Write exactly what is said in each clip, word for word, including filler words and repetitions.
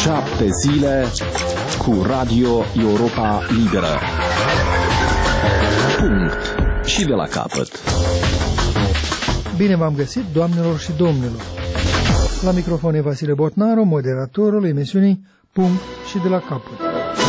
Șapte zile cu Radio Europa Liberă. Punct. Și de la capăt. Bine v-am găsit, doamnelor și domnilor. La microfon e Vasile Botnaru, moderatorul emisiunii Punct și de la capăt.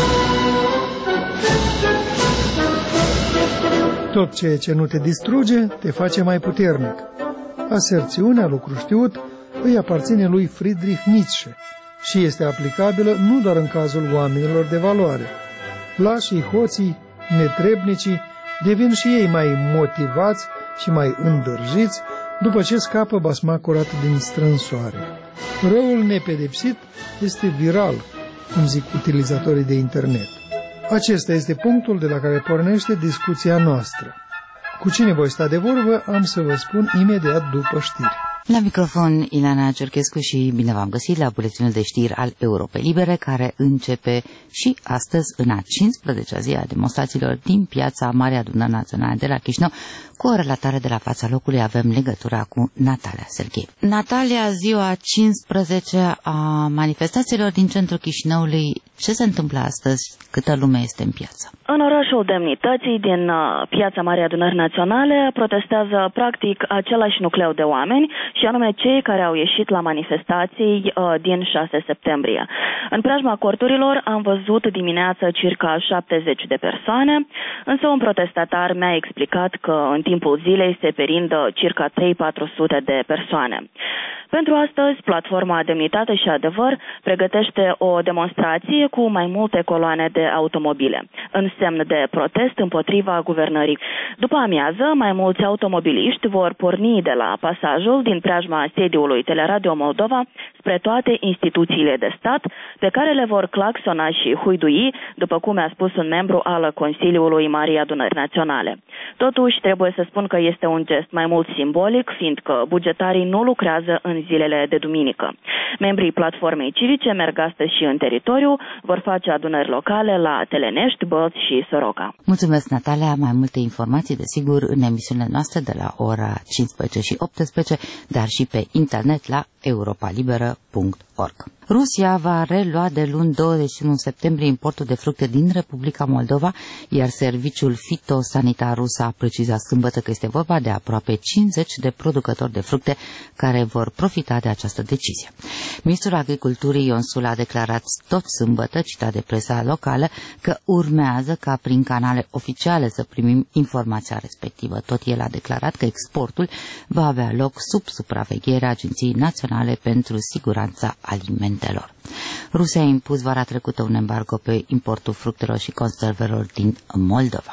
Tot ceea ce nu te distruge, te face mai puternic. Aserțiunea, lucru știut, îi aparține lui Friedrich Nietzsche și este aplicabilă nu doar în cazul oamenilor de valoare. Lașii, hoții, netrebnicii devin și ei mai motivați și mai îndârjiți după ce scapă basmacurat din strânsoare. Răul nepedepsit este viral, cum zic utilizatorii de internet. Acesta este punctul de la care pornește discuția noastră. Cu cine voi sta de vorbă, am să vă spun imediat după știri. La microfon, Ilana Cerchescu și bine v-am găsit la buletinul de știri al Europei Libere, care începe și astăzi în a cinsprezecea zi a demonstrațiilor din piața Marii Adunări Naționale de la Chișinău. Cu o relatare de la fața locului avem legătura cu Natalia Serghei. Natalia, ziua cincisprezece a manifestațiilor din centrul Chișinăului, ce se întâmplă astăzi? Câtă lume este în piață? În orașul Demnității, din piața Marii Adunări Naționale, protestează practic același nucleu de oameni, și anume cei care au ieșit la manifestații din șase septembrie. În preajma corturilor am văzut dimineață circa șaptezeci de persoane, însă un protestatar mi-a explicat că în timpul zilei se perindă circa trei patru sute de persoane. Pentru astăzi, platforma Demnitate și Adevăr pregătește o demonstrație cu mai multe coloane de automobile, în semn de protest împotriva guvernării. După amiază, mai mulți automobiliști vor porni de la pasajul din preajma sediului Teleradio Moldova spre toate instituțiile de stat, pe care le vor claxona și huidui, după cum a spus un membru al Consiliului Marii Adunări Naționale. Totuși, trebuie să spun că este un gest mai mult simbolic, fiindcă bugetarii nu lucrează în zilele de duminică. Membrii platformei civice merg astăzi și în teritoriu, vor face adunări locale la Telenești, Bălți și Soroca. Mulțumesc, Natalia. Mai multe informații, desigur, în emisiunile noastre de la ora cincisprezece și optsprezece, dar și pe internet la europa liberă punct org. Rusia va relua de luni douăzeci și unu septembrie importul de fructe din Republica Moldova, iar serviciul fitosanitar rus a precizat sâmbătă că este vorba de aproape cincizeci de producători de fructe care vor profita de această decizie. Ministrul Agriculturii Ion Sulă a declarat tot sâmbătă, citat de presa locală, că urmează ca prin canale oficiale să primim informația respectivă. Tot el a declarat că exportul va avea loc sub supravegherea Agenției Naționale pentru Siguranța Alimentelor. Rusia a impus vara trecută un embargo pe importul fructelor și conservelor din Moldova.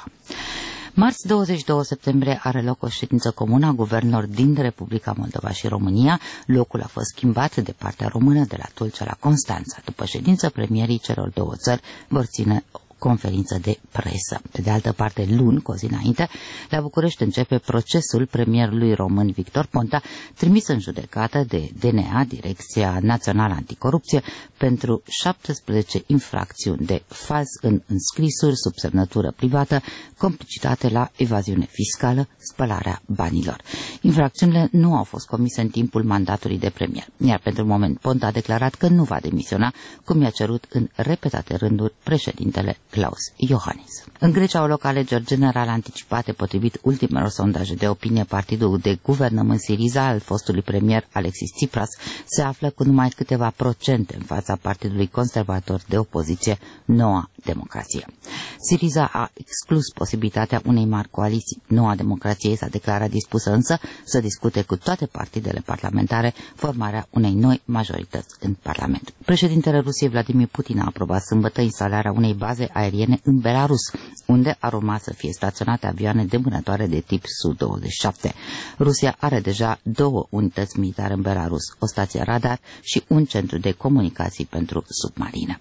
Marți douăzeci și doi septembrie are loc o ședință comună a guvernelor din Republica Moldova și România. Locul a fost schimbat de partea română de la Tulcea la Constanța. După ședință, premierii celor două țări vor ține conferință de presă. Pe de altă parte, luni, cu o zi înainte, la București începe procesul premierului român Victor Ponta, trimis în judecată de D N A, Direcția Națională Anticorupție, pentru șaptesprezece infracțiuni de fals în înscrisuri, subsemnătură privată, complicitate la evaziune fiscală, spălarea banilor. Infracțiunile nu au fost comise în timpul mandatului de premier, iar pentru moment Ponta a declarat că nu va demisiona, cum i-a cerut în repetate rânduri președintele Klaus Iohannis. În Grecia au loc alegeri generale anticipate. Potrivit ultimelor sondaje de opinie, partidul de guvernământ Syriza al fostului premier Alexis Tsipras se află cu numai câteva procente în fața partidului conservator de opoziție Noua Democrație. Syriza a exclus posibilitatea unei mari coaliții. Noua Democrație s-a declarat dispusă însă să discute cu toate partidele parlamentare formarea unei noi majorități în Parlament. Președintele Rusiei Vladimir Putin a aprobat sâmbătă instalarea unei baze aeriene în Belarus, unde ar urma să fie staționate avioane de vânătoare de tip S U douăzeci și șapte. Rusia are deja două unități militare în Belarus, o stație radar și un centru de comunicații pentru submarine.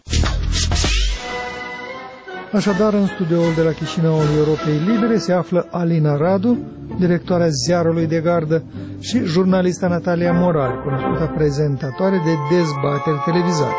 Așadar, în studioul de la Chișinăul Europei Libere se află Alina Radu, directoarea ziarului de gardă, și jurnalista Natalia Morar, cunoscută prezentatoare de dezbateri televizate.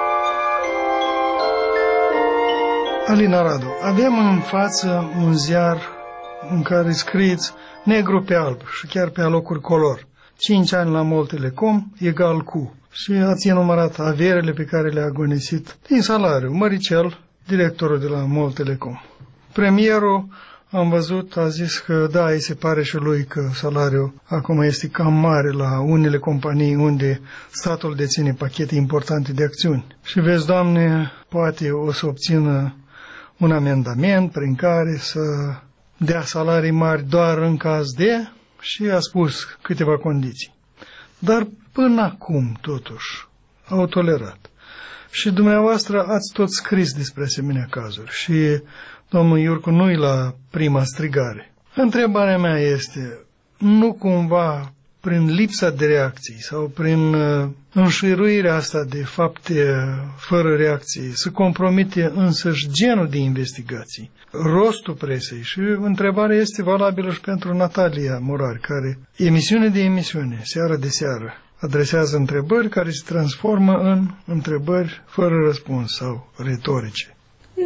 Alina Radu, avem în față un ziar în care scrieți negru pe alb și chiar pe alocuri color. Cinci ani la Mol Telecom egal cu. și ați enumerat averile pe care le-a agonisit din salariu. Măricel, directorul de la MOL Telecom. Premierul, am văzut, a zis că da, îi se pare și lui că salariul acum este cam mare la unele companii unde statul deține pachete importante de acțiuni. Și vezi, Doamne, poate o să obțină un amendament prin care să dea salarii mari doar în caz de, și a spus câteva condiții. Dar până acum, totuși, au tolerat. Și dumneavoastră ați tot scris despre asemenea cazuri și domnul Iurcu nu-i la prima strigare. Întrebarea mea este, nu cumva prin lipsa de reacții sau prin uh, înșiruirea asta de fapte fără reacții să compromite însăși genul de investigații, rostul presei? Și întrebarea este valabilă și pentru Natalia Morari, care emisiune de emisiune, seară de seară, adresează întrebări care se transformă în întrebări fără răspuns sau retorice.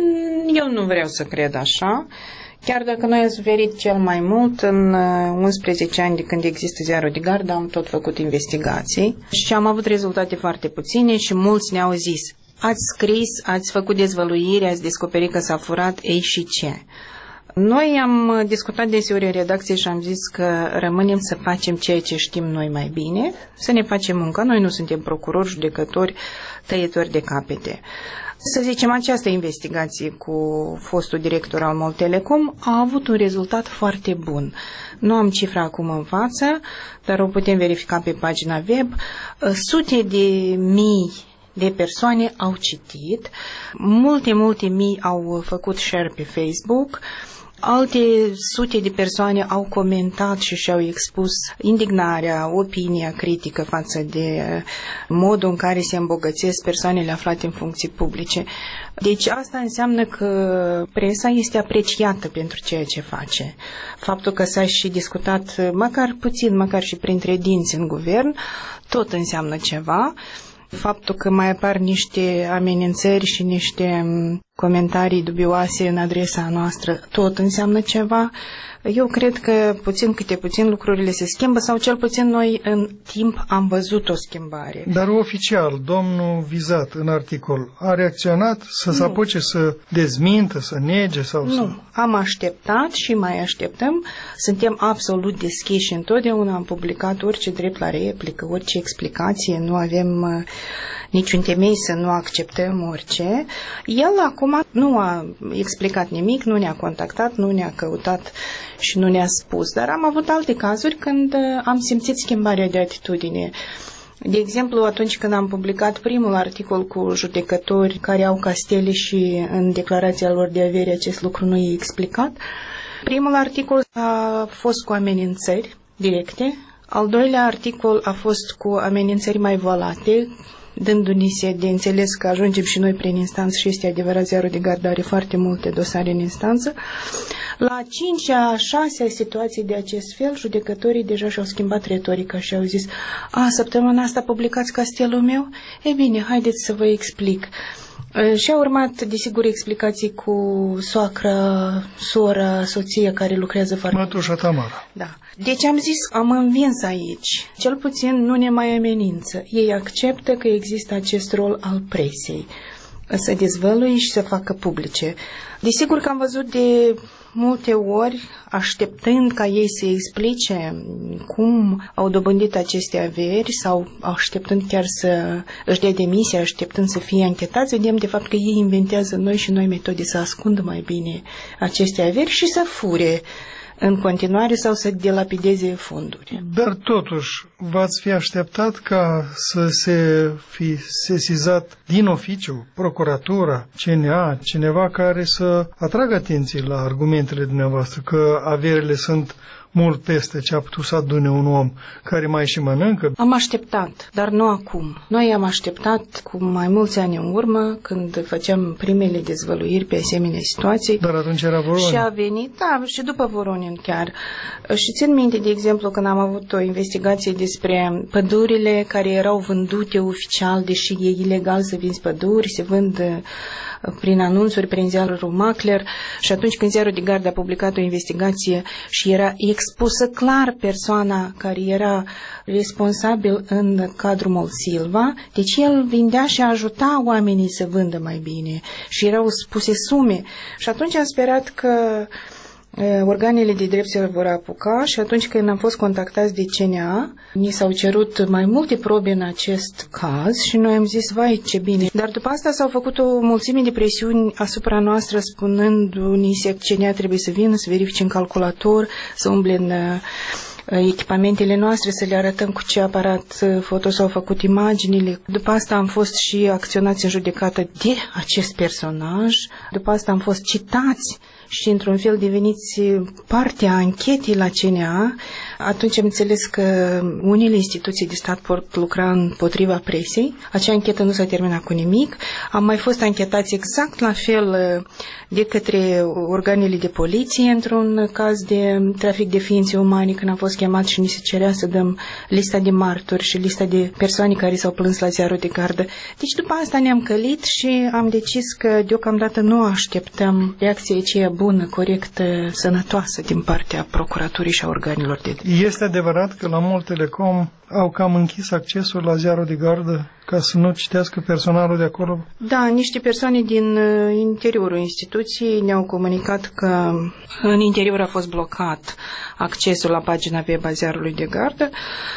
Eu nu vreau să cred așa, chiar dacă noi am suferit cel mai mult. În unsprezece ani de când există Ziarul de Gardă am tot făcut investigații și am avut rezultate foarte puține și mulți ne-au zis: ați scris, ați făcut dezvăluiri, ați descoperit că s-a furat, ei și ce? Noi am discutat deseori în redacție și am zis că rămânem să facem ceea ce știm noi mai bine, să ne facem munca. Noi nu suntem procurori, judecători, tăietori de capete. Să zicem, această investigație cu fostul director al MOL Telecom a avut un rezultat foarte bun. Nu am cifra acum în față, dar o putem verifica pe pagina web. Sute de mii de persoane au citit, multe, multe mii au făcut share pe Facebook, alte sute de persoane au comentat și și-au expus indignarea, opinia critică față de modul în care se îmbogățesc persoanele aflate în funcții publice. Deci asta înseamnă că presa este apreciată pentru ceea ce face. Faptul că s-a și discutat măcar puțin, măcar și printre dinți în guvern, tot înseamnă ceva. Faptul că mai apar niște amenințări și niște comentarii dubioase în adresa noastră, tot înseamnă ceva. Eu cred că puțin câte puțin lucrurile se schimbă, sau cel puțin noi în timp am văzut o schimbare. Dar oficial, domnul vizat în articol a reacționat să se apuce să dezmintă, să nege sau nu, să... Nu, am așteptat și mai așteptăm. Suntem absolut deschiși întotdeauna, am publicat orice drept la replică, orice explicație, nu avem uh, niciun temei să nu acceptăm orice. El acum nu a explicat nimic, nu ne-a contactat, nu ne-a căutat și nu ne-a spus, dar am avut alte cazuri când am simțit schimbarea de atitudine. De exemplu, atunci când am publicat primul articol cu judecători care au castele și în declarația lor de avere acest lucru nu e explicat, primul articol a fost cu amenințări directe, al doilea articol a fost cu amenințări mai volate, dându-ni se de înțeles că ajungem și noi prin instanță și este adevărat, Ziarul de Gardă are foarte multe dosare în instanță. La cincea, șasea situații de acest fel, judecătorii deja și-au schimbat retorica și au zis: a, săptămâna asta publicați castelul meu? E bine, haideți să vă explic. Și au urmat, desigur, explicații cu soacra, sora, soția care lucrează foarte... Mătușa Tamara. Da. Deci am zis, am învins aici. Cel puțin nu ne mai amenință. Ei acceptă că există acest rol al presei, să dezvăluie și să facă publice. Desigur că am văzut de multe ori, așteptând ca ei să explice cum au dobândit aceste averi sau așteptând chiar să își dea demisia, așteptând să fie anchetați, vedem de fapt că ei inventează noi și noi metode să ascundă mai bine aceste averi și să fure în continuare sau să dilapideze fonduri. Dar totuși, v-ați fi așteptat ca să se fi sesizat din oficiu, procuratura, C N A, cineva care să atragă atenție la argumentele dumneavoastră, că averile sunt mult peste ce a putut să adune un om care mai și mănâncă? Am așteptat, dar nu acum. Noi am așteptat cu mai mulți ani în urmă, când făceam primele dezvăluiri pe asemenea situații. Dar atunci era Voronin. Și a venit, da, și după Voronin chiar. Și țin minte, de exemplu, când am avut o investigație despre pădurile care erau vândute oficial, deși e ilegal să vinzi păduri, se vând prin anunțuri, prin ziarul Macler, și atunci când Ziarul de Gardă a publicat o investigație și era expusă clar persoana care era responsabil în cadrul Molsilva, deci el vindea și ajuta oamenii să vândă mai bine și erau spuse sume. Și atunci am sperat că organele de drept se vor apuca și atunci când am fost contactați de C N A, ni s-au cerut mai multe probe în acest caz și noi am zis, vai, ce bine. Dar după asta s-au făcut o mulțime de presiuni asupra noastră, spunându-ni că C N A trebuie să vină, să verifice în calculator, să umble în echipamentele noastre, să le arătăm cu ce aparat foto s-au făcut imaginile. După asta am fost și acționați în judecată de acest personaj. După asta am fost citați și într-un fel deveniți partea anchetei la C N A. Atunci am înțeles că unele instituții de stat pot lucra împotriva presei. Acea anchetă nu s-a terminat cu nimic. Am mai fost anchetați exact la fel de către organele de poliție într-un caz de trafic de ființe umane, când am fost chemat și ni se cerea să dăm lista de martori și lista de persoane care s-au plâns la ziarul de gardă. Deci după asta ne-am călit și am decis că deocamdată nu așteptăm reacția aceea bună, corectă, sănătoasă din partea procuraturii și a organelor de... Este adevărat că la Mol Telecom au cam închis accesul la ziarul de gardă ca să nu citească personalul de acolo? Da, niște persoane din interiorul instituției ne-au comunicat că în interior a fost blocat accesul la pagina web a ziarului de gardă,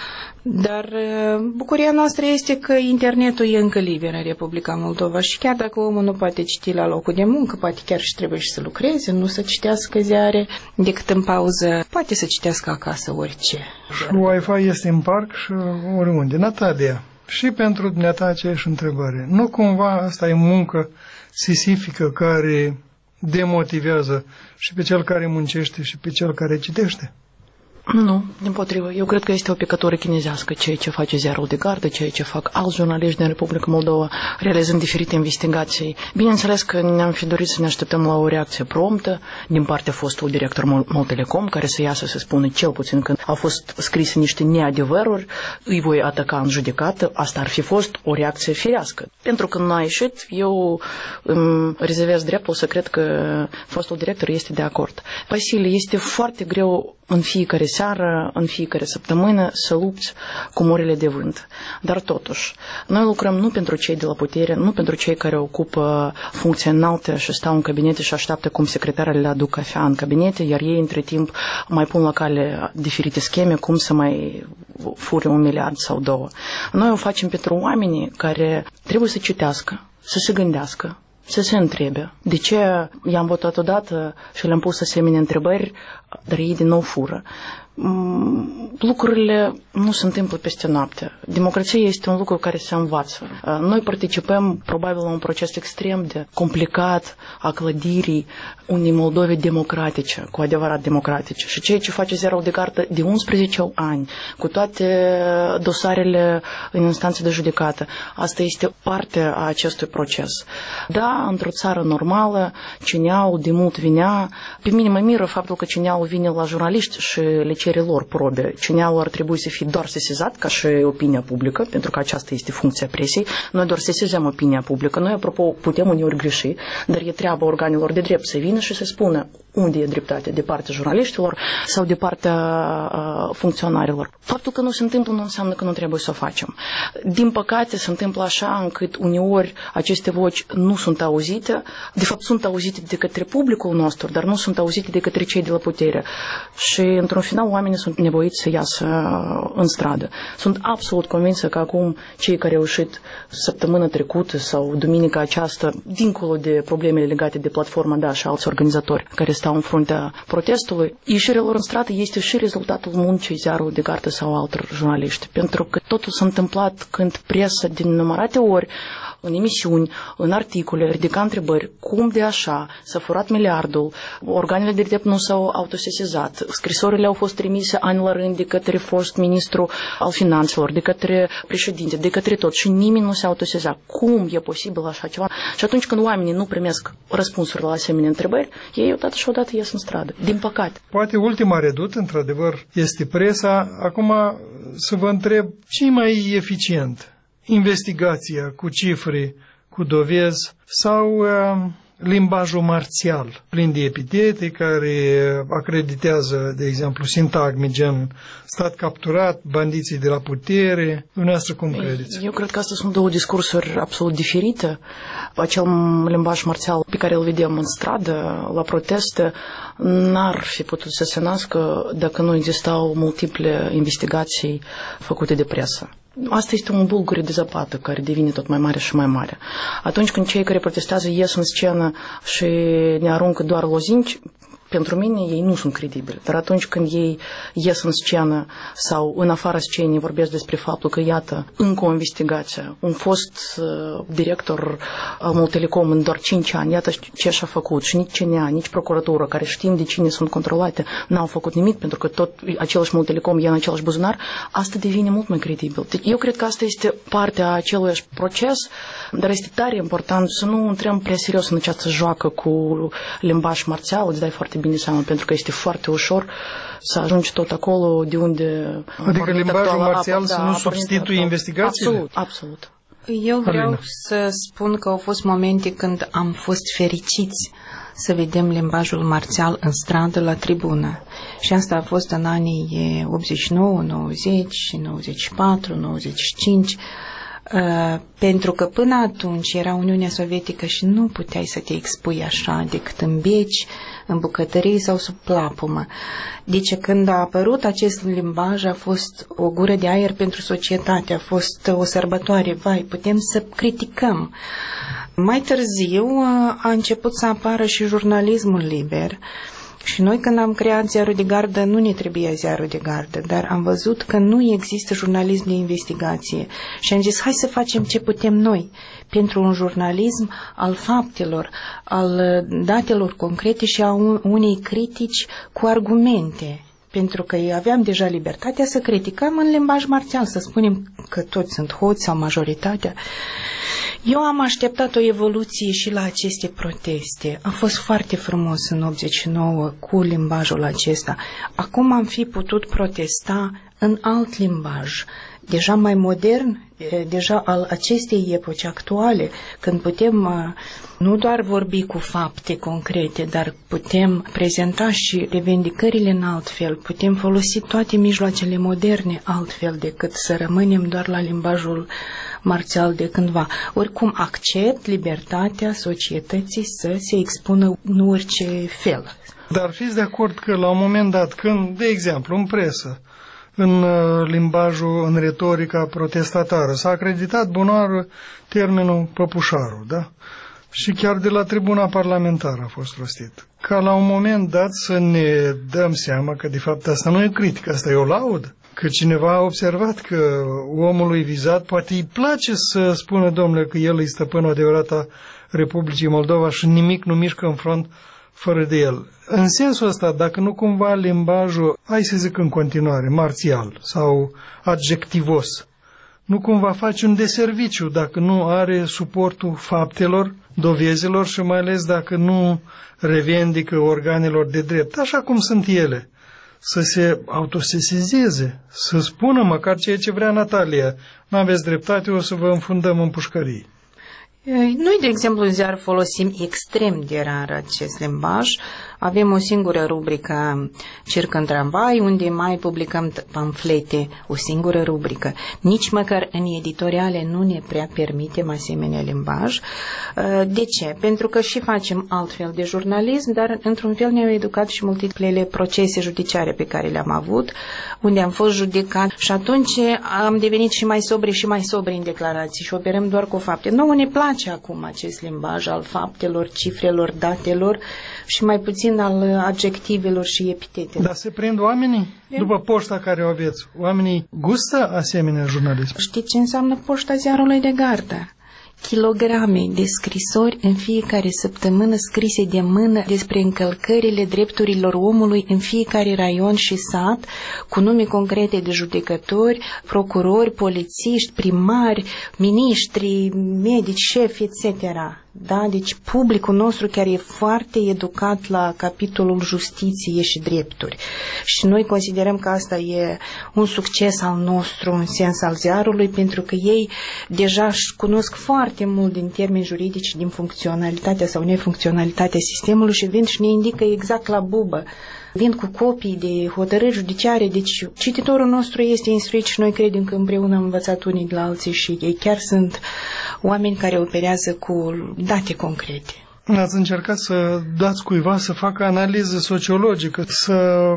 dar bucuria noastră este că internetul e încă liber în Republica Moldova și chiar dacă omul nu poate citi la locul de muncă, poate chiar și trebuie și să lucreze, nu să citească ziare decât în pauză, poate să citească acasă orice. Și Wi-Fi este în parc și oriunde. Natalia, și pentru dumneata aceeași întrebare. Nu cumva asta e muncă sisifică care demotivează și pe cel care muncește și pe cel care citește? Nu, dimpotrivă. Eu cred că este o picătură chinezească ceea ce face ziarul de gardă, ceea ce fac alți jurnaliști din Republica Moldova, realizând diferite investigații. Bineînțeles că ne-am fi dorit să ne așteptăm la o reacție promptă din partea fostului director Mol Telecom, care să iasă să spună cel puțin când au fost scrise niște neadevăruri, îi voi ataca în judecată, asta ar fi fost o reacție firească. Pentru că nu a ieșit, eu îmi rezervez dreptul să cred că fostul director este de acord. Vasile, este foarte greu în fiecare seară, în fiecare săptămână să lupți cu morile de vânt. Dar totuși, noi lucrăm nu pentru cei de la putere, nu pentru cei care ocupă funcții înalte și stau în cabinete și așteaptă cum secretarele le aduc cafea în cabinete, iar ei între timp mai pun la cale diferite scheme cum să mai fure un miliard sau două. Noi o facem pentru oamenii care trebuie să citească, să se gândească, să se întrebe. De ce i-am votat odată și le-am pus asemenea întrebări, dar ei din nou fură? Lucrurile nu se întâmplă peste noapte. Democrația este un lucru care se învață. Noi participăm probabil la un proces extrem de complicat a clădirii unei Moldove democratice, cu adevărat democratice. Și ceea ce face ziarul de gardă de unsprezece ani, cu toate dosarele în instanțe de judecată, asta este parte a acestui proces. Da, într-o țară normală, C N A-ul de mult vinea. Pe mine mă miră faptul că C N A-ul vine la jurnaliști și le cere lor probe. C N A-ul ar trebui să fie doar sesizat, ca și opinia publică, pentru că aceasta este funcția presei. Noi doar sesizăm opinia publică. Noi, apropo, putem uneori greși, dar e treaba organelor de drept să vină și să spună unde e dreptate, de partea jurnaliștilor sau de partea uh, funcționarilor. Faptul că nu se întâmplă nu înseamnă că nu trebuie să o facem. Din păcate se întâmplă așa încât uneori aceste voci nu sunt auzite, de fapt sunt auzite de către publicul nostru, dar nu sunt auzite de către cei de la putere. Și într-un final oamenii sunt nevoiți să iasă în stradă. Sunt absolut convinsă că acum cei care au ieșit săptămâna trecută sau duminica aceasta, dincolo de problemele legate de platforma D A și alți organizatori care stau în fruntea protestului, ieșirea lor în stradă este și rezultatul muncii ziarului de gardă sau altor jurnaliști. Pentru că totul s-a întâmplat când presa din numărate ori în emisiuni, în articole, ridica întrebări, cum de așa s-a furat miliardul, organele de drept nu s-au autosesizat, scrisorile au fost trimise ani la rând de către fost ministru al finanțelor, de către președinte, de către tot și nimeni nu se autoseza. Cum e posibil așa ceva? Și atunci când oamenii nu primesc răspunsuri la asemenea întrebări, ei odată și odată ies în stradă. Din păcate. Poate ultima redut, într-adevăr, este presa. Acum să vă întreb, ce mai eficient? Investigația cu cifre, cu dovezi sau uh, limbajul marțial, plin de epitete care acreditează, de exemplu, sintagme gen stat capturat, bandiții de la putere. Dumneavoastră cum credeți? Eu cred că astea sunt două discursuri absolut diferite. Acel limbaj marțial pe care îl vedem în stradă, la proteste, n-ar fi putut să se nască dacă nu existau multiple investigații făcute de presă. Asta este un bulgure de zăpată care devine tot mai mare și mai mare. Atunci când cei care protestează ies în scenă și ne aruncă doar lozinci, pentru mine ei nu sunt credibili. Dar atunci când ei ies în scenă sau în afara scenei vorbesc despre faptul că, iată, încă o investigație, un fost uh, director al Moltelecom în doar cinci ani, iată ce și-a făcut, și nici C N A, nici procuratură, care știm de cine sunt controlate, n-au făcut nimic, pentru că tot același Moltelecom e în același buzunar, asta devine mult mai credibil. Deci eu cred că asta este partea aceluiași proces, dar este tare important să nu intrăm prea serios în această joacă cu limbaj marțial, îți dai foarte bine seama, pentru că este foarte ușor să ajungi tot acolo de unde... Adică limbajul marțial să nu substituie investigațiile? Absolut, absolut. Eu vreau Alina. să spun că au fost momente când am fost fericiți să vedem limbajul marțial în stradă la tribună. Și asta a fost în anii optzeci și nouă, nouăzeci, nouăzeci și patru, nouăzeci și cinci, Uh, pentru că până atunci era Uniunea Sovietică și nu puteai să te expui așa decât în beci, în bucătării sau sub plapumă. Deci când a apărut acest limbaj a fost o gură de aer pentru societate, a fost o sărbătoare, vai, putem să criticăm. Mai târziu uh, a început să apară și jurnalismul liber. Și noi când am creat ziarul de gardă, nu ne trebuia ziarul de gardă, dar am văzut că nu există jurnalism de investigație. Și am zis, hai să facem ce putem noi pentru un jurnalism al faptelor, al datelor concrete și a unei critici cu argumente. Pentru că aveam deja libertatea să criticăm în limbaj marțial, să spunem că toți sunt hoți sau majoritatea. Eu am așteptat o evoluție și la aceste proteste. A fost foarte frumos în optzeci și nouă cu limbajul acesta. Acum am fi putut protesta în alt limbaj, deja mai modern, deja al acestei epoci actuale, când putem nu doar vorbi cu fapte concrete, dar putem prezenta și revendicările în alt fel, putem folosi toate mijloacele moderne altfel decât să rămânem doar la limbajul marțial de cândva. Oricum accept libertatea societății să se expună în orice fel. Dar fiți de acord că la un moment dat, când, de exemplu, în presă, în limbajul, în retorica protestatară, s-a acreditat bunoară termenul păpușarul, da? Și chiar de la tribuna parlamentară a fost rostit. Ca la un moment dat să ne dăm seama că de fapt asta nu e critică, asta e o laudă. Că cineva a observat că omului vizat poate îi place să spună, domnule, că el e stăpânul adevărat a Republicii Moldova și nimic nu mișcă în front fără de el. În sensul ăsta, dacă nu cumva limbajul, hai să zic în continuare, marțial sau adjectivos, nu cumva face un deserviciu dacă nu are suportul faptelor, dovezilor și mai ales dacă nu revendică organelor de drept, așa cum sunt ele, să se autosesizeze, să spună măcar ceea ce vrea Natalia. N-aveți dreptate, o să vă înfundăm în pușcării. Noi, de exemplu, în ziar folosim extrem de rar acest limbaj. Avem o singură rubrică, Circ în tramvai, unde mai publicăm pamflete, o singură rubrică. Nici măcar în editoriale nu ne prea permitem asemenea limbaj. De ce? Pentru că și facem altfel de jurnalism, dar într-un fel ne-au educat și multiplele procese judiciare pe care le-am avut, unde am fost judecat și atunci am devenit și mai sobri și mai sobri în declarații și operăm doar cu fapte. Nouă ne place acum acest limbaj al faptelor, cifrelor, datelor și mai puțin al adjectivelor și epitetelor. Dar se prind oamenii? După poșta care o aveți, oamenii gustă asemenea jurnalism? Știți ce înseamnă poșta ziarului de gardă? Kilograme de scrisori în fiecare săptămână scrise de mână despre încălcările drepturilor omului în fiecare raion și sat, cu nume concrete de judecători, procurori, polițiști, primari, miniștri, medici, șefi, et cetera. Da? Deci publicul nostru chiar e foarte educat la capitolul justiție și drepturi. Și noi considerăm că asta e un succes al nostru în sens al ziarului, pentru că ei deja își cunosc foarte mult din termeni juridici, din funcționalitatea sau nefuncționalitatea sistemului și vin și ne indică exact la bubă. Vin cu copii de hotărâri judiciare, deci cititorul nostru este instruit și noi credem că împreună am învățat unii de la alții și ei chiar sunt oameni care operează cu date concrete. Ați încercat să dați cuiva să facă analiză sociologică, să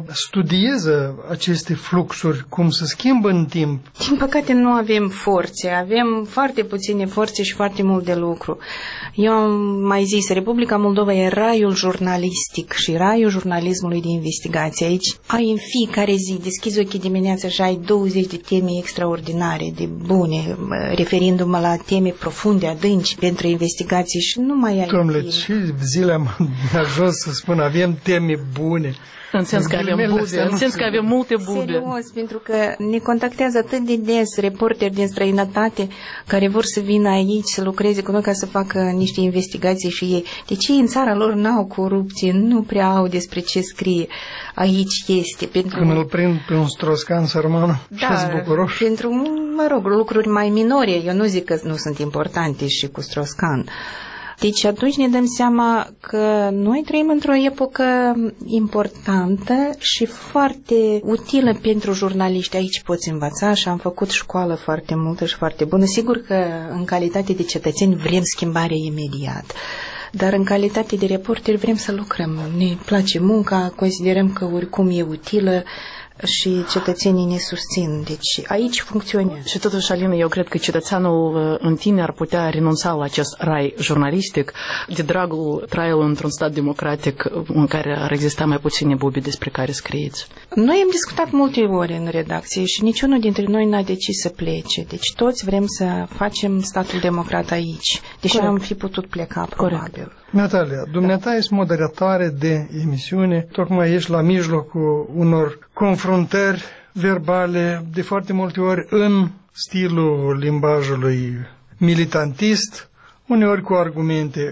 studieze aceste fluxuri, cum se schimbă în timp? Din păcate nu avem forțe, avem foarte puține forțe și foarte mult de lucru. Eu am mai zis, Republica Moldova e raiul jurnalistic și raiul jurnalismului de investigație. Aici ai în fiecare zi, deschizi ochii dimineața și ai douăzeci de teme extraordinare, de bune, referindu-mă la teme profunde, adânci pentru investigații și nu mai ai... Domnule, și zile am ajuns să spun, avem teme bune. În sens că avem bube, în sens că avem multe bube. Serios, pentru că ne contactează atât de des reporteri din străinătate care vor să vină aici să lucreze cu noi ca să facă niște investigații și ei. Deci ei în țara lor n-au corupție, nu prea au despre ce scrie. Aici este. Pentru... Când îl prind pe un stroscan sărmană da, și bucuroși. Pentru, mă rog, lucruri mai minore. Eu nu zic că nu sunt importante și cu stroscan. Deci atunci ne dăm seama că noi trăim într-o epocă importantă și foarte utilă pentru jurnaliști. Aici poți învăța și am făcut școală foarte multă și foarte bună. Sigur că în calitate de cetățeni vrem schimbare imediat. Dar în calitate de reporteri vrem să lucrăm. Ne place munca, considerăm că oricum e utilă și cetățenii ne susțin. Deci aici funcționează. Și totuși, Alina, eu cred că cetățeanul în tine ar putea renunța la acest rai jurnalistic de dragul traiului într-un stat democratic în care ar exista mai puține bubi despre care scrieți. Noi am discutat multe ori în redacție și niciunul dintre noi n-a decis să plece. Deci toți vrem să facem statul democrat aici, deși Corect. Am fi putut pleca, probabil. Corect. Natalia, dumneata ești moderatoare de emisiune, tocmai ești la mijlocul unor confruntări verbale, de foarte multe ori în stilul limbajului militantist, uneori cu argumente.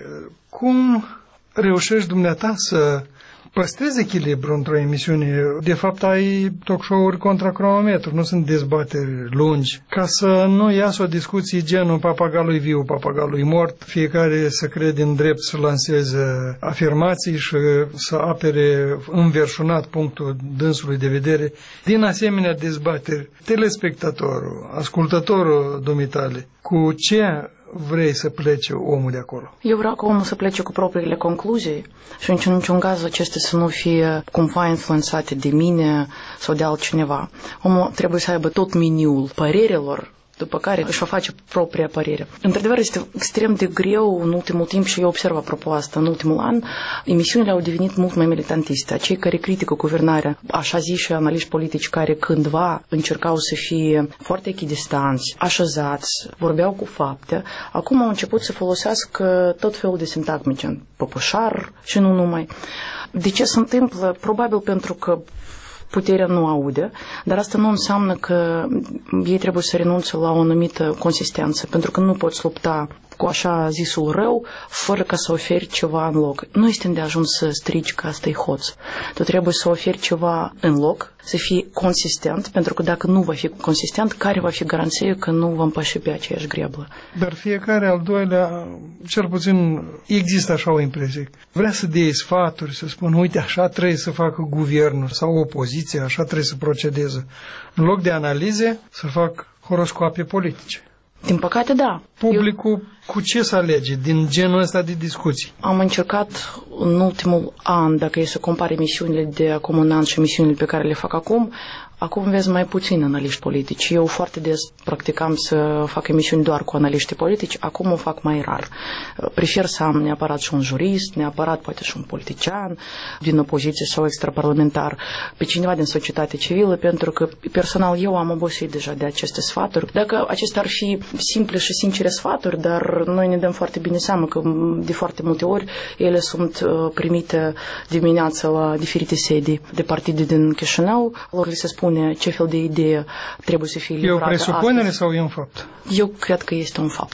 Cum reușești dumneata să păstrezi echilibru într-o emisiune? De fapt, ai talk show-uri contra cronometru, nu sunt dezbateri lungi, ca să nu iasă o discuție genul papagalului viu, papagalului mort, fiecare să crede în drept să lanseze afirmații și să apere înverșunat punctul dânsului de vedere. Din asemenea dezbateri, telespectatorul, ascultătorul dumitale, cu ce vrei să plece omul de acolo? Eu vreau ca omul să plece cu propriile concluzii și în niciun caz acestea să nu fie cumva influențate de mine sau de altcineva. Omul trebuie să aibă tot meniul părerilor, după care își va face propria părere. Într-adevăr, este extrem de greu în ultimul timp și eu observ apropo asta. În ultimul an, emisiunile au devenit mult mai militantiste. Cei care critică guvernarea, așa zi și analiști politici care cândva încercau să fie foarte echidistanți, așezați, vorbeau cu fapte, acum au început să folosească tot felul de sintagmice, păpușar și nu numai. De ce se întâmplă? Probabil pentru că puterea nu aude, dar asta nu înseamnă că ei trebuie să renunțe la o anumită consistență, pentru că nu poți lupta cu așa zisul rău, fără ca să oferi ceva în loc. Nu este de ajuns să strici că asta e hoț. Tu trebuie să oferi ceva în loc, să fii consistent, pentru că dacă nu va fi consistent, care va fi garanția că nu vom păși pe aceeași greblă? Dar fiecare al doilea, cel puțin există așa o impresie. Vrea să dea sfaturi, să spună, uite, așa trebuie să facă guvernul sau opoziția, așa trebuie să procedeze. În loc de analize, să fac horoscoape politice. Din păcate, da. Publicul Eu... cu ce să alege din genul ăsta de discuții? Am încercat în ultimul an, dacă e să compar emisiunile de acum un an și emisiunile pe care le fac acum, acum vezi mai puțin analiști politici. Eu foarte des practicam să fac emisiuni doar cu analiști politici, acum o fac mai rar. Prefer să am neapărat și un jurist, neapărat poate și un politician din opoziție sau extraparlamentar, pe cineva din societate civilă, pentru că personal eu am obosit deja de aceste sfaturi. Dacă acestea ar fi simple și sincere sfaturi, dar noi ne dăm foarte bine seama că de foarte multe ori ele sunt primite dimineața la diferite sedii de partide din Chișinău, lor li se spune ce fel de idee trebuie să fie livrată. E o presupunere astăzi. Sau e un fapt? Eu cred că este un fapt.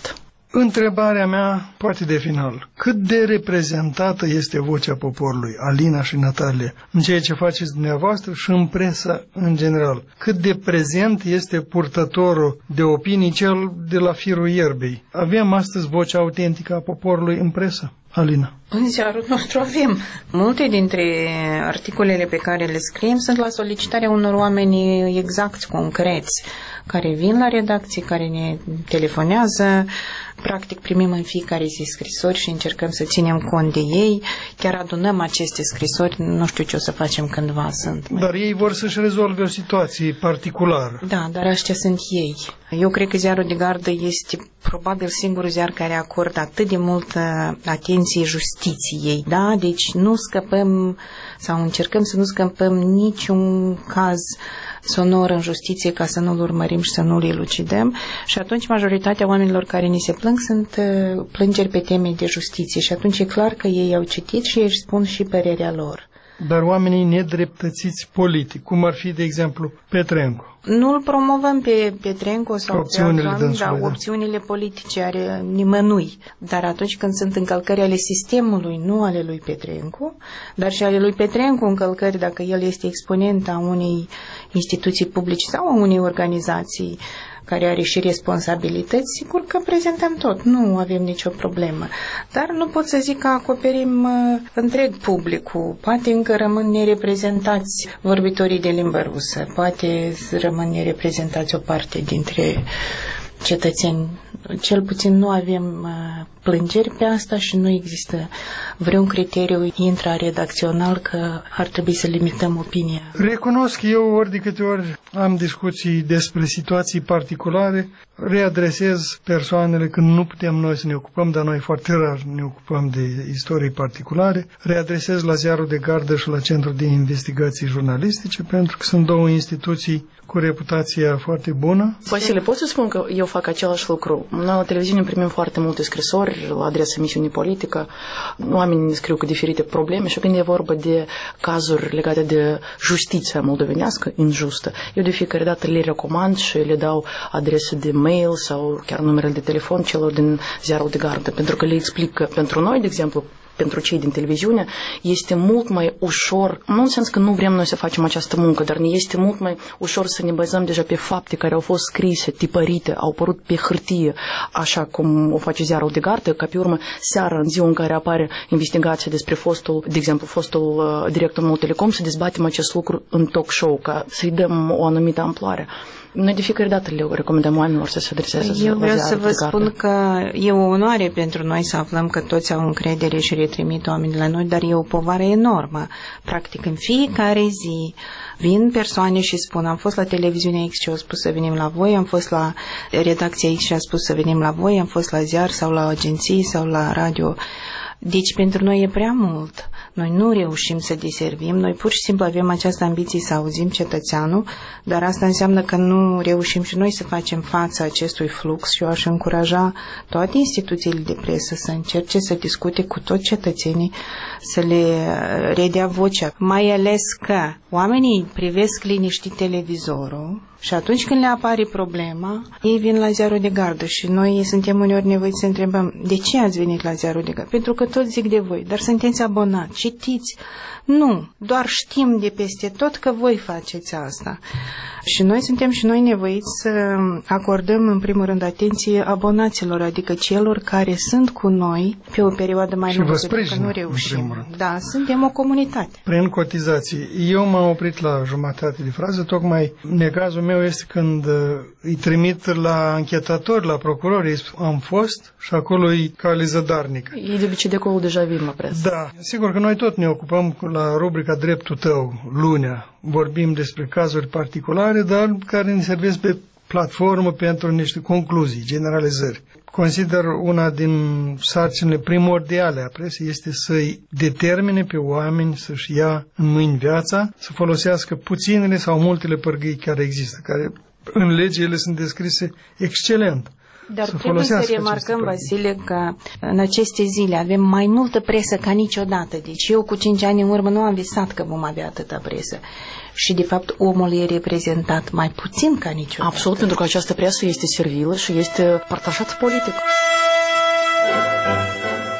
Întrebarea mea, poate de final, cât de reprezentată este vocea poporului, Alina și Natalia, în ceea ce faceți dumneavoastră și în presă în general? Cât de prezent este purtătorul de opinii cel de la firul ierbei? Avem astăzi vocea autentică a poporului în presă? Alina. În ziarul nostru avem. Multe dintre articolele pe care le scriem sunt la solicitarea unor oameni exacti, concreți, care vin la redacție, care ne telefonează. Practic primim în fiecare zi scrisori și încercăm să ținem cont de ei. Chiar adunăm aceste scrisori, nu știu ce o să facem cândva sunt. Dar ei vor să-și rezolve o situație particulară. Da, dar ăștia sunt ei. Eu cred că Ziarul de Gardă este probabil singurul ziar care acordă atât de multă atenție justiției, da? Deci nu scăpăm sau încercăm să nu scăpăm niciun caz sonor în justiție ca să nu-l urmărim și să nu-l elucidăm și atunci majoritatea oamenilor care ni se plâng sunt plângeri pe teme de justiție și atunci e clar că ei au citit și ei își spun și părerea lor. Dar oamenii nedreptățiți politic, cum ar fi, de exemplu, Petrencu. Nu-l promovăm pe Petrencu sau opțiunile, pe oameni, dânsului, da, da. opțiunile politice ale nimănui. Dar atunci când sunt încălcări ale sistemului, nu ale lui Petrencu, dar și ale lui Petrencu încălcări dacă el este exponent a unei instituții publice sau a unei organizații care are și responsabilități, sigur că prezentăm tot, nu avem nicio problemă. Dar nu pot să zic că acoperim uh, întreg publicul. Poate încă rămân nereprezentați vorbitorii de limbă rusă, poate rămân nereprezentați o parte dintre cetățeni. Cel puțin nu avem uh, plângeri pe asta și nu există vreun criteriu intraredacțional că ar trebui să limităm opinia. Recunosc eu ori de câte ori am discuții despre situații particulare, readresez persoanele când nu putem noi să ne ocupăm, dar noi foarte rar ne ocupăm de istorii particulare, readresez la Ziarul de Gardă și la Centrul de Investigații Jurnalistice, pentru că sunt două instituții cu reputația foarte bună. Vasile, pot să spun că eu fac același lucru. Noi la televiziune primim foarte multe scrisori la adresa emisiunii politică. Oamenii ne scriu cu diferite probleme și când e vorba de cazuri legate de justiția moldovenească injustă, eu de fiecare dată le recomand și le dau adrese de mail sau chiar numerele de telefon celor din Ziarul de Gardă, pentru că le explic că pentru noi, de exemplu, pentru cei din televiziune, este mult mai ușor, nu în sens că nu vrem noi să facem această muncă, dar ne este mult mai ușor să ne bazăm deja pe fapte care au fost scrise, tipărite, au apărut pe hârtie, așa cum o face Ziarul de Gardă, ca pe urmă seara, în ziua în care apare investigația despre fostul, de exemplu, fostul uh, director Mol Telecom, să dezbatem acest lucru în talk show, ca să-i dăm o anumită amploare. Noi de fiecare dată le recomandăm oamenilor să se adreseze. Eu vreau să vă spun că e o onoare pentru noi să aflăm că toți au încredere și retrimit oamenii la noi, dar e o povară enormă. Practic, în fiecare zi vin persoane și spun, am fost la televiziunea X și au spus să venim la voi, am fost la redacția X și a spus să venim la voi, am fost la ziar sau la agenții sau la radio. Deci pentru noi e prea mult. Noi nu reușim să deservim, noi pur și simplu avem această ambiție să auzim cetățeanul, dar asta înseamnă că nu reușim și noi să facem față acestui flux și eu aș încuraja toate instituțiile de presă să încerce să discute cu toți cetățenii, să le redea vocea. Mai ales că oamenii privesc liniștit televizorul și atunci când le apare problema, ei vin la Ziarul de Gardă și noi suntem uneori nevoiți să întrebăm de ce ați venit la Ziarul de Gardă? Pentru că toți zic de voi, dar sunteți abonați, citiți. Nu, doar știm de peste tot că voi faceți asta. Și noi suntem și noi nevoiți să acordăm în primul rând atenție abonaților, adică celor care sunt cu noi pe o perioadă mai lungă, pentru că nu reușim. Da, suntem o comunitate. Prin cotizații. Eu m-am oprit la jumătate de frază, tocmai necazul meu este când îi trimit la anchetatori, la procurori, am fost și acolo e cale zădarnică. Ei de obicei de acolo deja vin la presă. Da, sigur că noi tot ne ocupăm la rubrica Dreptul tău, lunea. Vorbim despre cazuri particulare, dar care ne servesc pe platformă pentru niște concluzii, generalizări. Consider una din sarcinile primordiale a presei este să-i determine pe oameni să-și ia în mâini viața, să folosească puținele sau multele pârghii care există, care în lege ele sunt descrise excelent. Dar să trebuie să remarcăm, Vasile, că în aceste zile avem mai multă presă ca niciodată. Deci eu cu cinci ani în urmă nu am visat că vom avea atâta presă. Și de fapt omul e reprezentat mai puțin ca niciodată. Absolut, pentru că această presă este servilă și este partajată politic.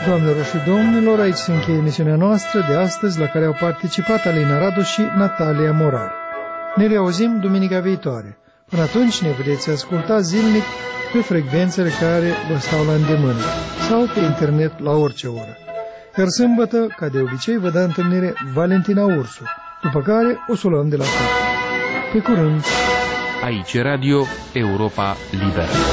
Doamnelor și domnilor, aici se încheie emisiunea noastră de astăzi, la care au participat Alina Radu și Natalia Morar. Ne reauzim duminica viitoare. Până atunci ne vedeți asculta zilnic pe frecvențele care vă stau la îndemână sau pe internet la orice oră. Iar sâmbătă, ca de obicei, vă dă întâlnire Valentina Ursu, după care o să o luăm de la capăt. Pe curând! Aici Radio Europa Liberă.